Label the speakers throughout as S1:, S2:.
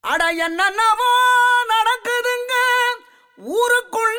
S1: அட என்னவோ நடக்குதுங்க ஊருக்குள்ள.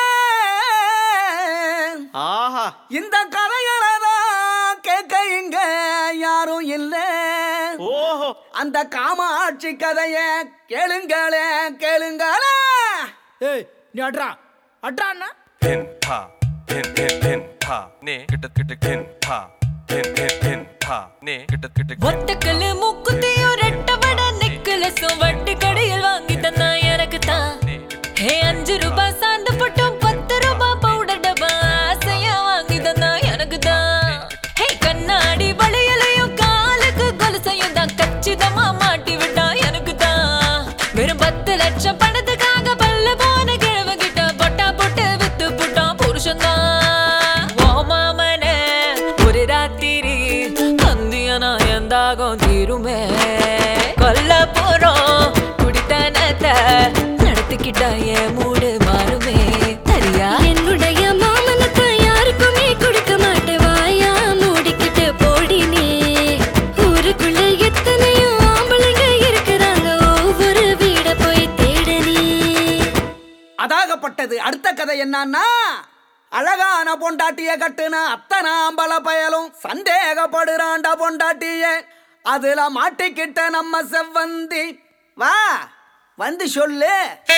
S2: ஆஹா,
S1: இந்த கதையதான் கேட்க இங்க யாரும் இல்ல.
S2: ஓஹோ,
S1: அந்த காமாட்சி கதைய கேளுங்களே கேளுங்களே.
S2: ஏய் நீ அட்ரா அட்ரா அண்ணா.
S3: pin pa pin pin pin pa ne கிட்ட pin pa pin pin pin pa ne கிட்ட
S4: ஒத்தக்கல்லு மூக்குத்தியும் ரெட்டவட நெக்லஸும் வட்டி கடையில் வாங்கி தந்தா எனக்கு தான். ஹே 5 ரூபாய் சாந்த பட்டும் 10 ரூபாய் பவுடர் டப்பா ஆசையா வாங்கி தந்தா எனக்கு தான். ஹே கண்ணாடி வளையலையும் காலுக்கு கொலுசையும் தான் கச்சிதமா மாட்டி விட்டா எனக்கு தான். வெறும் 10 லட்சம் பணத்துக்காக பல்ல போன கிழவகிட்ட பொட்டா போட்டு வித்து புட்டான் புருஷன் தான். ஓ மாமனே ஒரு ராத்திரி கந்தியனா எந்தாகும் தீருமே. கொல்ல போறோம் குடித்தனத்தை நடத்திக்கிட்டா என் மூடு மாறுமே. சரியா?
S5: என்னுடைய மாமனத்தை யாருக்குமே கொடுக்க மாட்டேன். வாயா மூடிக்கிட்டு போடி நீ. ஊருக்குள்ள எத்தனையோ ஆம்பளைங்க இருக்கிறாங்க. ஒவ்வொரு வீட போய் தேட நீ.
S1: அதாகப்பட்டது. அடுத்த கதை என்னன்னா, அழகான பொண்டாட்டிய கட்டுன அத்தனை ஆம்பள பயலும் சந்தேகப்படுறாண்டா பொண்டாட்டிய. அதுல மாட்டிக்கிட்ட நம்ம செவ்வந்தி. வா வந்து சொல்லு.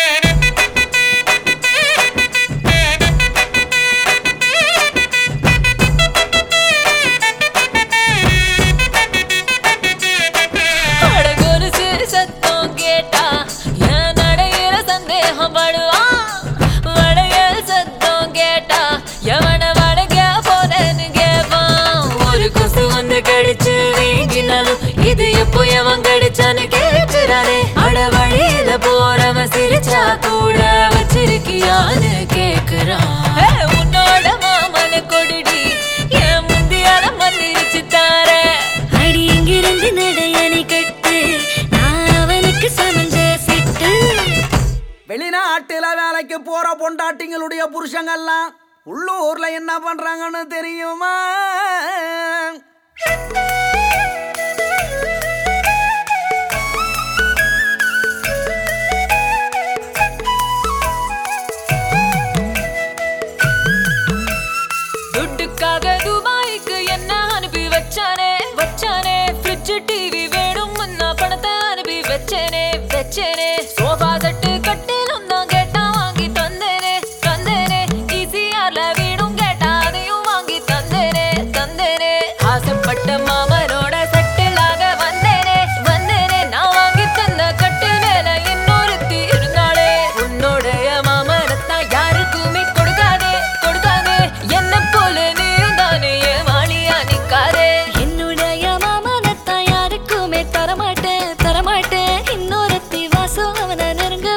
S4: அடகொலுசு சத்தம் கேட்டா என் நடையில சந்தேகம் படுவான். வளையல் சத்தம் கேட்டா எவன வளைக்க போறேன்னு கேட்பான். ஒரு கொசு வந்து கடிச்சு வீங்கினாலும் இது எப்போ எவன் கடிச்சான்னு கேட்கிறானே. அட வழியில போறவன் சிரிச்சா கூட வச்சிருக்கியான்னு கேக்குறான். உன்னோட மாமன கொடிடி என் முந்தியால மந்திரிச்சு தார.
S5: அடி இங்கிருந்து நடையணை கட்டு. நான் அவனுக்கு சமஞ்ச சிட்டு.
S1: வெளிநாட்டுல வேலைக்கு போற பொண்டாட்டிங்களுடைய புருஷங்கள்லாம் உள்ளூர்ல என்ன பண்றாங்கன்னு தெரியுமா?
S4: துட்டுக்காக துபாய்க்கு என்ன அனுப்பி வச்சானே வச்சானே. ஃப்ரிட்ஜ் டிவி வேணும் நான் பணத்தை அனுப்பி வச்சேனே வச்சேனே. சோஃபா செட்டு கட்டிலும் தான் கேட்டா வாங்கி தந்தேனே தந்தேனே. ஈசிஆர்ல வீடும் கேட்டா அதையும் வாங்கி தந்தேனே தந்தேனே. ஆசைப்பட்ட மாமனோட செட்டிலாக வந்தேனே வந்தேனே. நான் வாங்கி தந்த கட்டு மேல இன்னொருத்தி இருந்தாளே. உன்னோடைய மாமனத்தான் யாருக்குமே கொடுக்காதே கொடுக்காதே. என்ன போல நீயும் தானே வாணியா நிக்காதே.
S5: என்னுடைய மாமனத்தை யாருக்குமே தரமாட்டேன் தரமாட்டேன். இன்னொருத்தி வாசம் அவனை நெருங்க